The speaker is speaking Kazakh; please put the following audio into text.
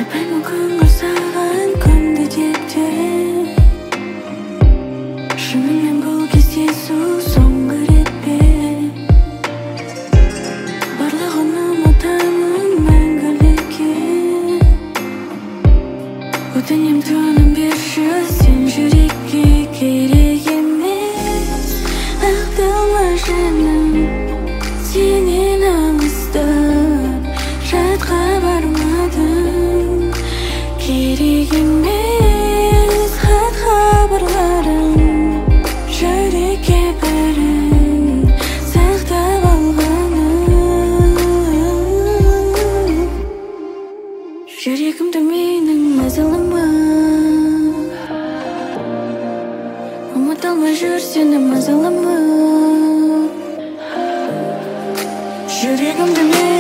Жетпеймін көңіл саған күнде текте. Шынымен бұл кездесу соңғы рет пе? Барлығын ұмытамын мәңгілікке. Өтінем тыным берші, сен жүрекке керек емес. Ақталма жаным, сенен алыстап жатқа бармадым. Керек емес хат хабарларым, жүрекке бәрін сақтап алғаным. Жүрегімді менің мазалама, ұмыта алмай жүр сені мазалама. Жүрегімді